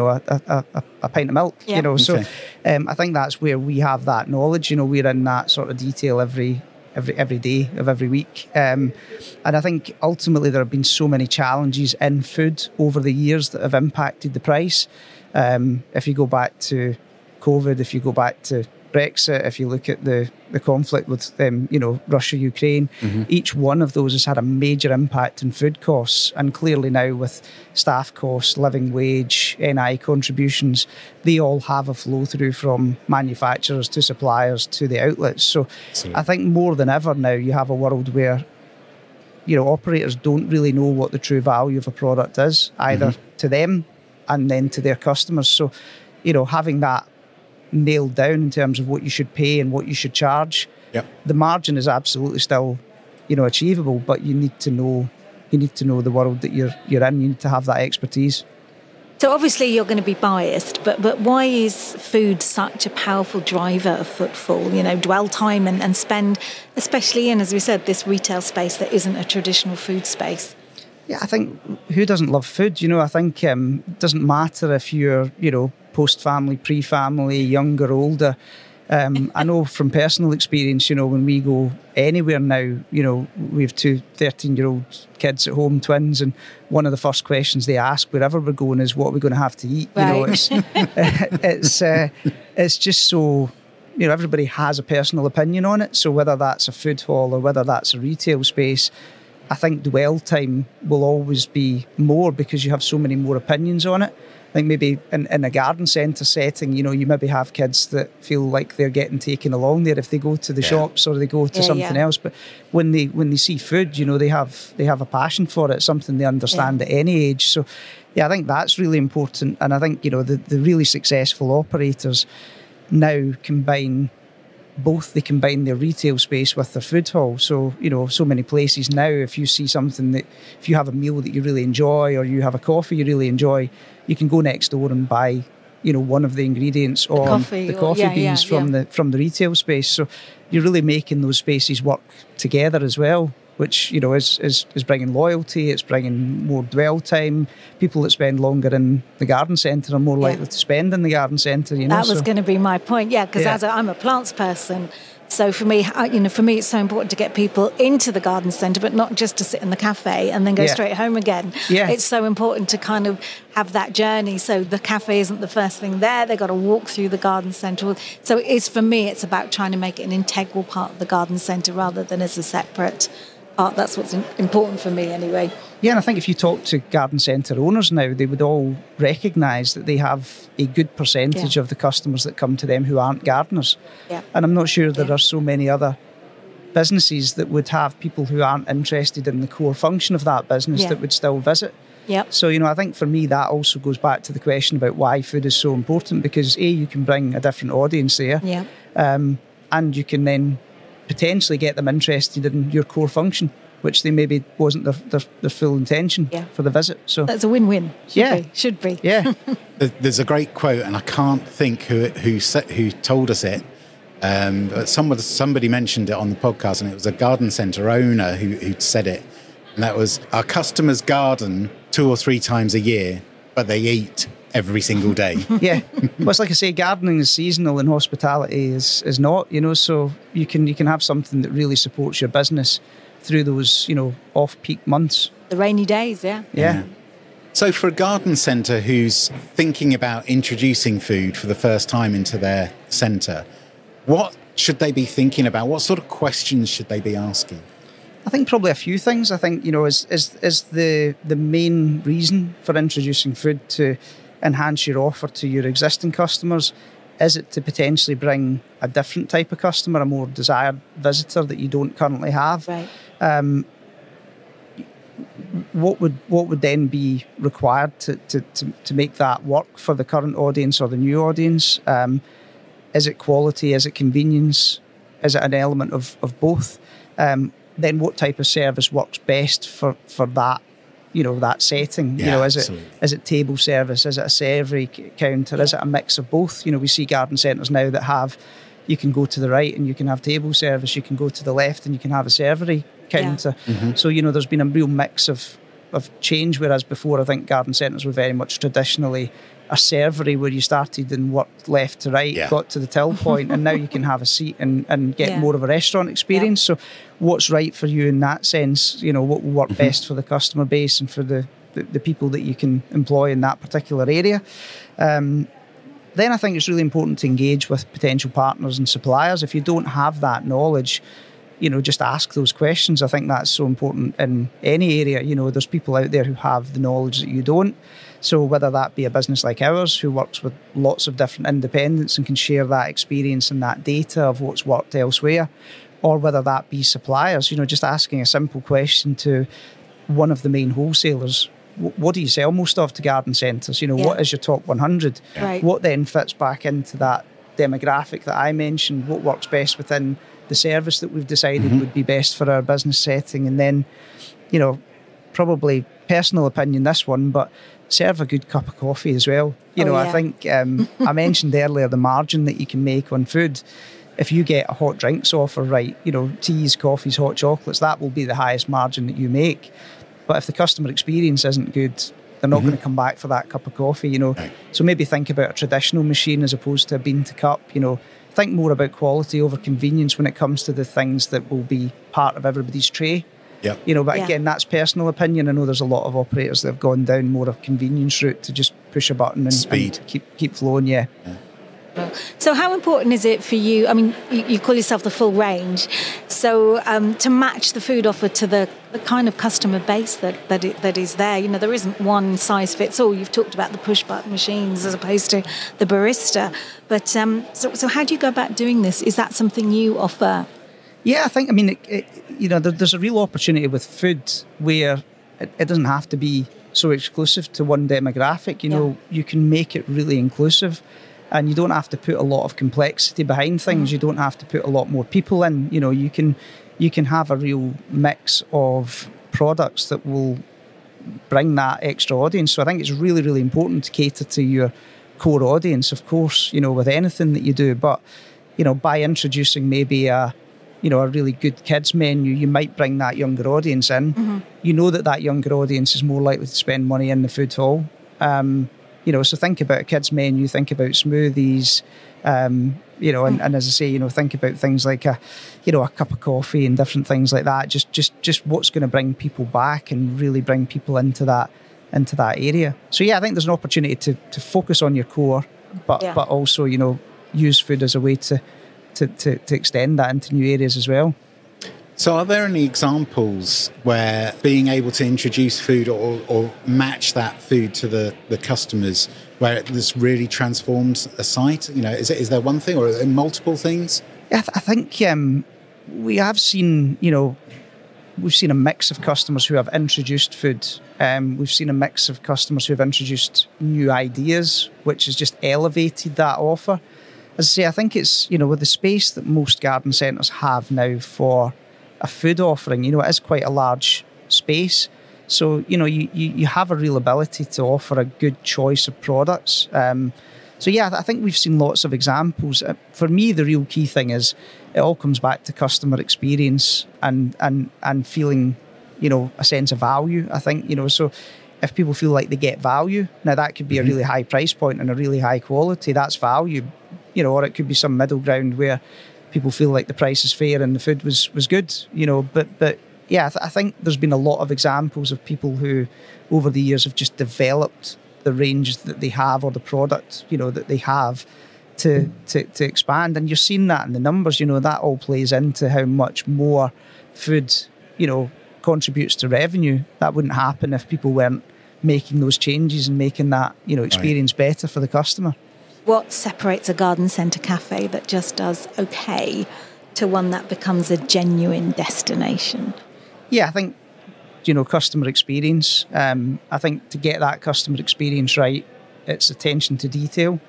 a pint of milk. So I think that's where we have that knowledge. We're in that sort of detail every day of every week. And I think ultimately there have been so many challenges in food over the years that have impacted the price. If you go back to COVID, if you go back to Brexit, if you look at the conflict with Russia, Ukraine, each one of those has had a major impact on food costs. And clearly now with staff costs, living wage, NI contributions, they all have a flow through from manufacturers to suppliers to the outlets. So I think more than ever now you have a world where operators don't really know what the true value of a product is, either to them and then to their customers. So having that nailed down in terms of what you should pay and what you should charge. Yep. The margin is absolutely still, achievable, but you need to know the world that you're in. You need to have that expertise. So obviously you're going to be biased, but why is food such a powerful driver of footfall? Dwell time and spend, especially in, as we said, this retail space that isn't a traditional food space. Yeah, I think who doesn't love food? I think it doesn't matter if you're, post-family, pre-family, young or older. I know from personal experience, when we go anywhere now, we have two 13-year-old kids at home, twins, and one of the first questions they ask wherever we're going is, what are we going to have to eat? Right. It's just so, everybody has a personal opinion on it. So whether that's a food hall or whether that's a retail space, I think dwell time will always be more because you have so many more opinions on it. I think maybe in a garden centre setting, you maybe have kids that feel like they're getting taken along there if they go to the shops or they go to something else. But when they see food, they have a passion for it, something they understand at any age. So, I think that's really important. And I think, the really successful operators now combine both. They combine their retail space with their food hall. So, so many places now, if you see something if you have a meal that you really enjoy or you have a coffee you really enjoy, you can go next door and buy, one of the ingredients or the coffee beans from the retail space. So you're really making those spaces work together as well, which, is bringing loyalty, it's bringing more dwell time. People that spend longer in the garden centre are more likely to spend in the garden centre, That was going to be my point, because I'm a plants person. So for me, it's so important to get people into the garden centre, but not just to sit in the cafe and then go straight home again. Yeah. It's so important to kind of have that journey. So the cafe isn't the first thing there. They've got to walk through the garden centre. So for me, it's about trying to make it an integral part of the garden centre rather than as a separate part. That's what's important for me anyway. Yeah, and I think if you talk to garden centre owners now, they would all recognise that they have a good percentage of the customers that come to them who aren't gardeners. Yeah. And I'm not sure there are so many other businesses that would have people who aren't interested in the core function of that business that would still visit. Yep. So, I think for me that also goes back to the question about why food is so important, because you can bring a different audience there, and you can then potentially get them interested in your core function, which they maybe wasn't their full intention for the visit. So that's a win-win. Should be. Yeah. There's a great quote, and I can't think who told us it. But somebody mentioned it on the podcast, and it was a garden centre owner who said it, and that was, our customers garden 2 or 3 times a year, but they eat every single day. Yeah. Well, it's like I say, gardening is seasonal and hospitality is not, so you can have something that really supports your business through those, off-peak months. The rainy days, Yeah. So for a garden centre who's thinking about introducing food for the first time into their centre, what should they be thinking about? What sort of questions should they be asking? I think probably a few things. I think, is the main reason for introducing food to enhance your offer to your existing customers? Is it to potentially bring a different type of customer, a more desired visitor that you don't currently have? Right. What would then be required to make that work for the current audience or the new audience? Is it quality? Is it convenience? Is it an element of both? Then what type of service works best for that? That setting. Is it table service? Is it a savoury counter? Is it a mix of both? We see garden centres now that you can go to the right and you can have table service. You can go to the left and you can have a savoury counter. Yeah. Mm-hmm. So there's been a real mix of change. Whereas before, I think garden centres were very much traditionally a servery where you started and worked left to right, got to the till point, and now you can have a seat and get more of a restaurant experience. So what's right for you in that sense? What will work best for the customer base and for the people that you can employ in that particular area? Then I think it's really important to engage with potential partners and suppliers. If you don't have that knowledge, just ask those questions. I think that's so important in any area. There's people out there who have the knowledge that you don't. So whether that be a business like ours who works with lots of different independents and can share that experience and that data of what's worked elsewhere, or whether that be suppliers, just asking a simple question to one of the main wholesalers. What do you sell most of to garden centres? What is your top 100? Right. What then fits back into that demographic that I mentioned, what works best within the service that we've decided would be best for our business setting. And then, you know, probably personal opinion, this one, but serve a good cup of coffee as well. You know, I think I mentioned earlier the margin that you can make on food. If you get a hot drinks offer right, you know, teas, coffees, hot chocolates, that will be the highest margin that you make. But if the customer experience isn't good, they're not going to come back for that cup of coffee, you know. Right. So maybe think about a traditional machine as opposed to a bean to cup, you know. Think more about quality over convenience when it comes to the things that will be part of everybody's tray. Yep. You know, but again, that's personal opinion. I know there's a lot of operators that have gone down more of a convenience route to just push a button and speed, and keep flowing, yeah. So how important is it for you? I mean, you call yourself the full range. So to match the food offer to the kind of customer base that is there, you know, there isn't one size fits all. You've talked about the push button machines as opposed to the barista. But so how do you go about doing this? Is that something you offer? Yeah, I think, I mean, you know, there's a real opportunity with food where it doesn't have to be so exclusive to one demographic. You know, you can make it really inclusive. And you don't have to put a lot of complexity behind things. You don't have to put a lot more people in. You know, you can have a real mix of products that will bring that extra audience. So I think it's really, really important to cater to your core audience, of course, you know, with anything that you do. But, you know, by introducing maybe a really good kids menu, you might bring that younger audience in. You know that younger audience is more likely to spend money in the food hall. You know, so think about a kids menu, think about smoothies, you know, and as I say, you know, think about things like a cup of coffee and different things like that. Just what's going to bring people back and really bring people into that area. So yeah, I think there's an opportunity to focus on your core, but also, you know, use food as a way to extend that into new areas as well. So are there any examples where being able to introduce food or match that food to the customers where this really transforms a site? You know, is there one thing or are there multiple things? Yeah, I think we have seen, you know, we've seen a mix of customers who have introduced food. We've seen a mix of customers who have introduced new ideas, which has just elevated that offer. As I say, I think it's, you know, with the space that most garden centres have now for a food offering, you know, it is quite a large space. So, you know, you have a real ability to offer a good choice of products. So, yeah, I think we've seen lots of examples. For me, the real key thing is it all comes back to customer experience and feeling, you know, a sense of value, I think, you know. So if people feel like they get value, now that could be a really high price point and a really high quality, that's value, you know, or it could be some middle ground where people feel like the price is fair and the food was good, you know. But yeah, I think there's been a lot of examples of people who, over the years, have just developed the range that they have or the product, you know, that they have to expand. And you're seeing that in the numbers, you know, that all plays into how much more food, you know, contributes to revenue. That wouldn't happen if people weren't making those changes and making that, you know, experience better for the customer. What separates a garden centre cafe that just does okay to one that becomes a genuine destination? Yeah, I think, you know, customer experience. I think to get that customer experience right, it's attention to detail.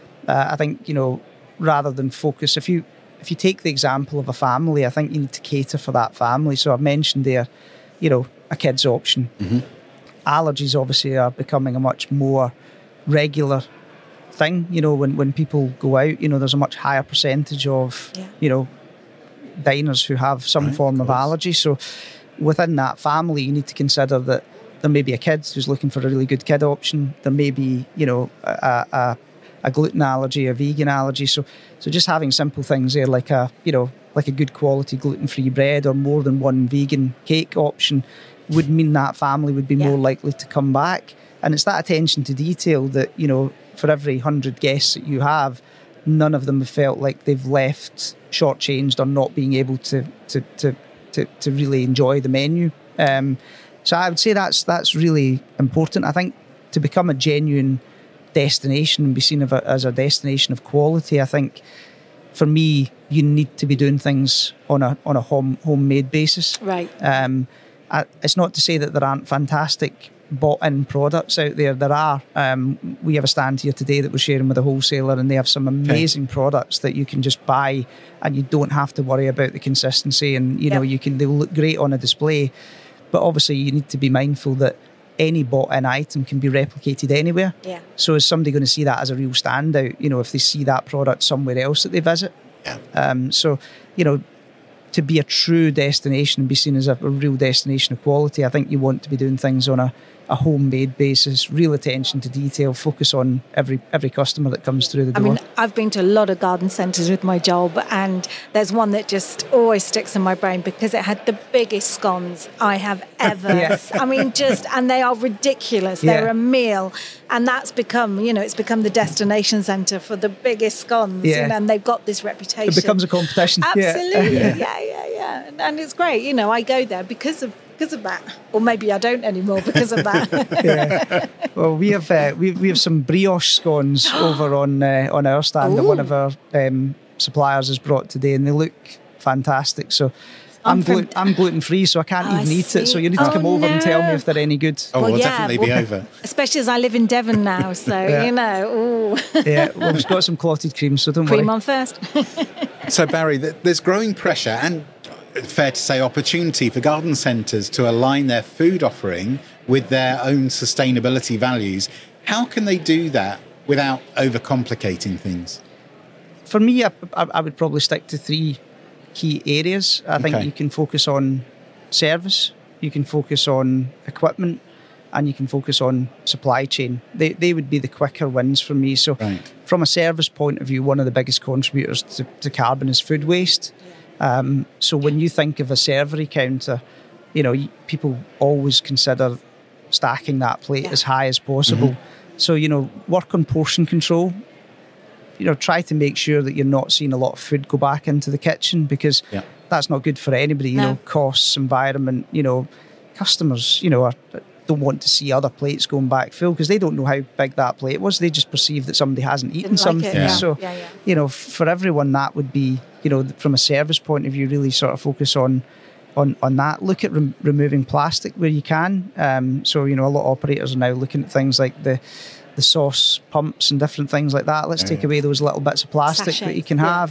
I think, you know, rather than focus, if you take the example of a family, I think you need to cater for that family. So I've mentioned there, you know, a kids option. Allergies obviously are becoming a much more regular thing, you know, when people go out, you know, there's a much higher percentage of, you know, diners who have some form of allergy. So within that family, you need to consider that there may be a kid who's looking for a really good kid option. There may be, you know, a gluten allergy, a vegan allergy. So just having simple things there, like a good quality gluten-free bread or more than one vegan cake option would mean that family would be more likely to come back. And it's that attention to detail that, you know, for every 100 guests that you have, none of them have felt like they've left shortchanged or not being able to really enjoy the menu. So I would say that's really important. I think to become a genuine destination and be seen as a destination of quality, I think for me, you need to be doing things on a homemade basis. Right. It's not to say that there aren't fantastic bought-in products out there. There are. We have a stand here today that we're sharing with a wholesaler, and they have some amazing products that you can just buy, and you don't have to worry about the consistency. And you know, they'll look great on a display, but obviously you need to be mindful that any bought-in item can be replicated anywhere. Yeah. So is somebody going to see that as a real standout? You know, if they see that product somewhere else that they visit. Yeah. So, you know, to be a true destination and be seen as a real destination of quality, I think you want to be doing things on a homemade basis, real attention to detail, focus on every customer that comes through the door. I mean, I've been to a lot of garden centres with my job, and there's one that just always sticks in my brain because it had the biggest scones I have ever. I mean, and they are ridiculous. They're a meal, and that's become, you know, it's become the destination centre for the biggest scones, you know, and they've got this reputation. It becomes a competition. Absolutely, yeah. And it's great. You know, I go there because of that, or maybe I don't anymore because of that. Well, we have some brioche scones over on our stand that one of our suppliers has brought today, and they look fantastic. So I'm gluten free, so I can't even eat it. So you need to come over and tell me if they're any good. We'll definitely be over. Especially as I live in Devon now, so you know. Well, we've got some clotted cream, so don't worry. Cream on first. So Barry, there's growing pressure and, fair to say, opportunity for garden centres to align their food offering with their own sustainability values. How can they do that without overcomplicating things? For me, I would probably stick to 3 key areas. I think you can focus on service, you can focus on equipment, and you can focus on supply chain. They would be the quicker wins for me. So from a service point of view, one of the biggest contributors to carbon is food waste. So when you think of a servery counter, you know, people always consider stacking that plate as high as possible. Mm-hmm. So, you know, work on portion control. You know, try to make sure that you're not seeing a lot of food go back into the kitchen, because that's not good for anybody. You know, costs, environment, you know, customers, you know, don't want to see other plates going back full because they don't know how big that plate was. They just perceive that somebody hasn't eaten something. So, you know, for everyone, that would be, you know, from a service point of view, really sort of focus on that. Look at removing plastic where you can. So, you know, a lot of operators are now looking at things like the sauce pumps and different things like that. Let's take away those little bits of plastic that you can have,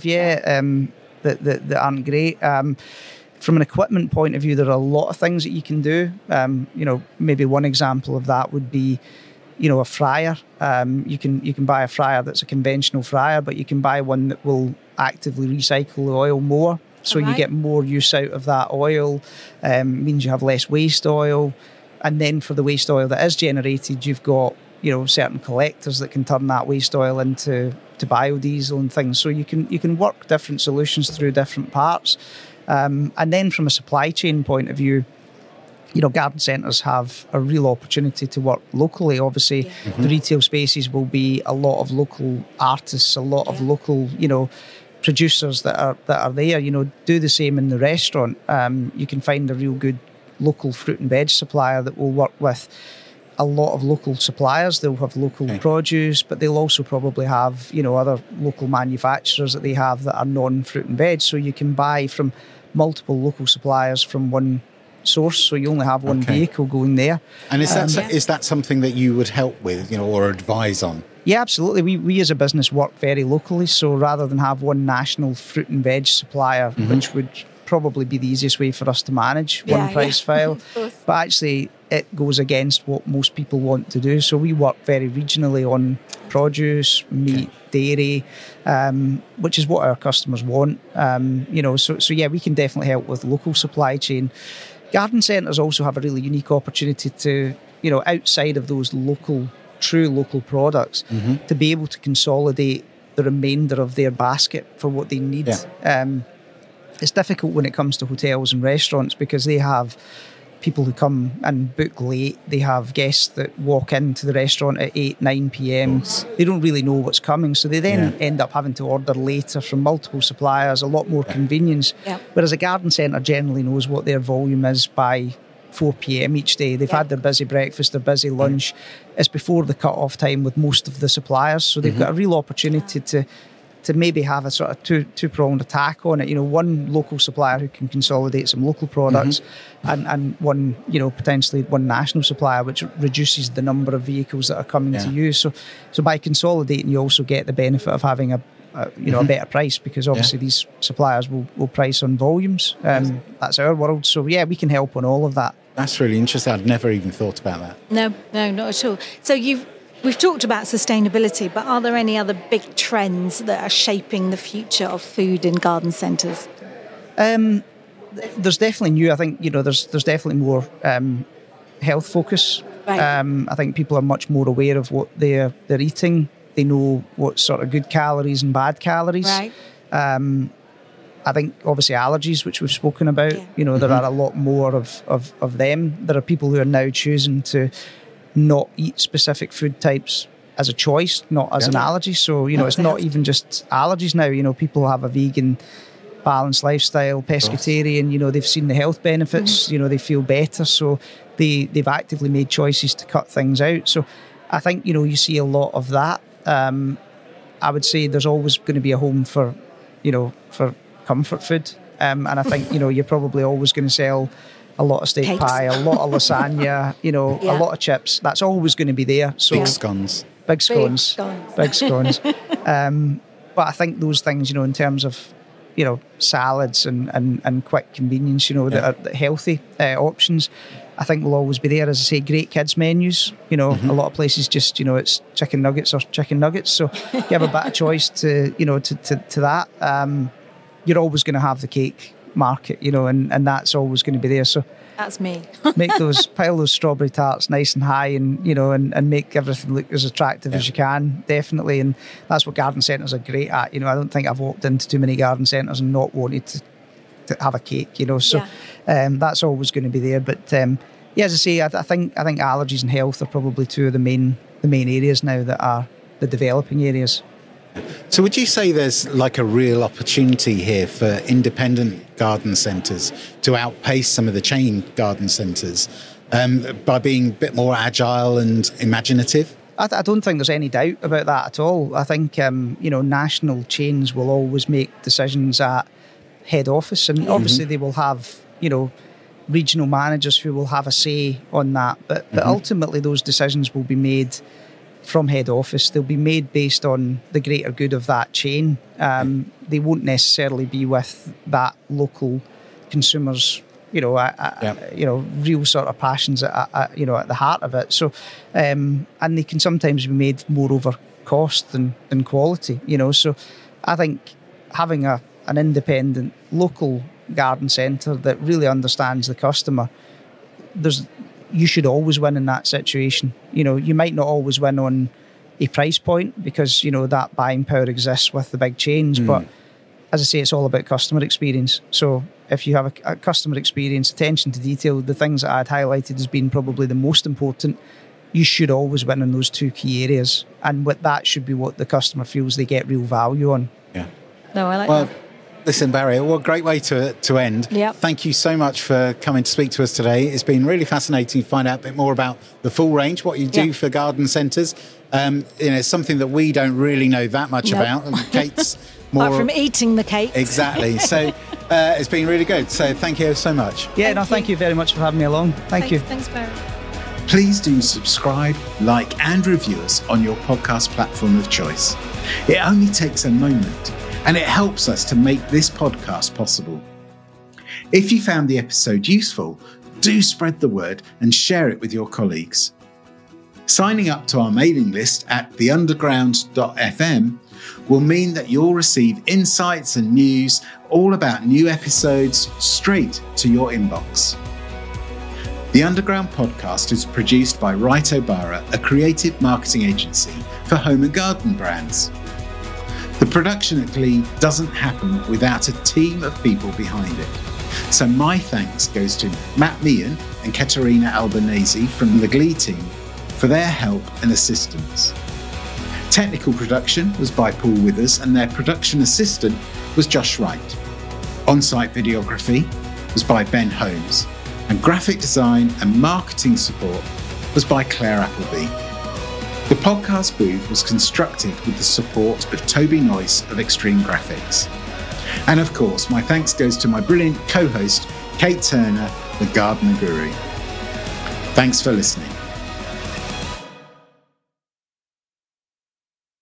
that aren't great. From an equipment point of view, there are a lot of things that you can do. You know, maybe one example of that would be, you know, a fryer. You can buy a fryer that's a conventional fryer, but you can buy one that will actively recycle the oil more. So you get more use out of that oil. Means you have less waste oil. And then for the waste oil that is generated, you've got, you know, certain collectors that can turn that waste oil into biodiesel and things. So you can work different solutions through different parts. And then from a supply chain point of view, you know, garden centres have a real opportunity to work locally. Obviously, the retail spaces will be a lot of local artists, a lot of local, you know, producers that are there. You know, do the same in the restaurant. You can find a real good local fruit and veg supplier that will work with a lot of local suppliers. They'll have local produce, but they'll also probably have, you know, other local manufacturers that they have that are non-fruit and veg. So you can buy from multiple local suppliers from one source, so you only have one vehicle going there. And is that something that you would help with, you know, or advise on? Yeah, absolutely. We as a business work very locally, so rather than have one national fruit and veg supplier, which would probably be the easiest way for us to manage, one price file, but actually it goes against what most people want to do. So we work very regionally on produce, meat, dairy, which is what our customers want. You know, so yeah, we can definitely help with local supply chain. Garden centres also have a really unique opportunity to, you know, outside of those true local products, to be able to consolidate the remainder of their basket for what they need. It's difficult when it comes to hotels and restaurants because they have people who come and book late. They have guests that walk into the restaurant at 8, 9 p.m. They don't really know what's coming, so they then end up having to order later from multiple suppliers, a lot more convenience. Whereas a garden centre generally knows what their volume is by 4 p.m. each day. They've had their busy breakfast, their busy lunch. It's before the cut-off time with most of the suppliers, so they've got a real opportunity to maybe have a sort of two-pronged attack on it. One local supplier who can consolidate some local products, and one, potentially one national supplier, which reduces the number of vehicles that are coming to you. So by consolidating, you also get the benefit of having a better price, because obviously these suppliers will price on volumes. That's our world. So yeah, we can help on all of that. That's really interesting. I'd never even thought about that. No, not at all. So we've talked about sustainability, but are there any other big trends that are shaping the future of food in garden centres? There's definitely new. I think there's definitely more health focus. Right. I think people are much more aware of what they're eating. They know what sort of good calories and bad calories. Right. I think obviously allergies, which we've spoken about. There are a lot more of them. There are people who are now choosing to not eat specific food types as a choice, not as an allergy. So, it's not even just allergies now. People have a vegan, balanced lifestyle, pescatarian. They've seen the health benefits. They feel better. So they've actively made choices to cut things out. So I think, you see a lot of that. I would say there's always going to be a home for comfort food. And I think, you're probably always going to sell a lot of steak pie, a lot of lasagna, a lot of chips. That's always going to be there. So Big scones. Big scones. But I think those things, in terms of, salads and quick convenience, that are healthy options, I think will always be there. As I say, great kids menus. A lot of places just, it's chicken nuggets or chicken nuggets. So you have a bit of choice to that. You're always going to have the cake market, and that's always going to be there. So that's me. pile those strawberry tarts nice and high, and and make everything look as attractive as you can, definitely. And that's what garden centres are great at. I don't think I've walked into too many garden centres and not wanted to have a cake, so that's always going to be there. But as I say, I think allergies and health are probably two of the main areas now that are the developing areas. So would you say there's like a real opportunity here for independent garden centres to outpace some of the chain garden centres by being a bit more agile and imaginative? I don't think there's any doubt about that at all. I think, national chains will always make decisions at head office, and obviously they will have, regional managers who will have a say on that. But ultimately those decisions will be made from head office. They'll be made based on the greater good of that chain. They won't necessarily be with that local consumers, real sort of passions at the heart of it. So, and they can sometimes be made more over cost than quality. So, I think having an independent local garden centre that really understands the customer, you should always win in that situation. You might not always win on a price point because, that buying power exists with the big chains. But as I say, it's all about customer experience. So if you have a customer experience, attention to detail, the things that I'd highlighted as being probably the most important, you should always win in those two key areas. And that should be what the customer feels they get real value on. Yeah. No, I like that. Listen, Barry, what a great way to end. Yep. Thank you so much for coming to speak to us today. It's been really fascinating to find out a bit more about the full range, what you do for garden centres. It's something that we don't really know that much about. And Kate's more... Apart from eating the cake. Exactly. So it's been really good. So thank you so much. Thank you very much for having me along. Thank you. Thanks, Barry. Please do subscribe, like and review us on your podcast platform of choice. It only takes a moment, and it helps us to make this podcast possible. If you found the episode useful, do spread the word and share it with your colleagues. Signing up to our mailing list at theunderground.fm will mean that you'll receive insights and news all about new episodes straight to your inbox. The Underground podcast is produced by Wright O'Bara, a creative marketing agency for home and garden brands. The production at Glee doesn't happen without a team of people behind it. So my thanks goes to Matt Meehan and Katerina Albanese from the Glee team for their help and assistance. Technical production was by Paul Withers and their production assistant was Josh Wright. On-site videography was by Ben Holmes, and graphic design and marketing support was by Claire Appleby. The podcast booth was constructed with the support of Toby Noyce of Extreme Graphics. And of course, my thanks goes to my brilliant co-host, Kate Turner, the Gardener Guru. Thanks for listening.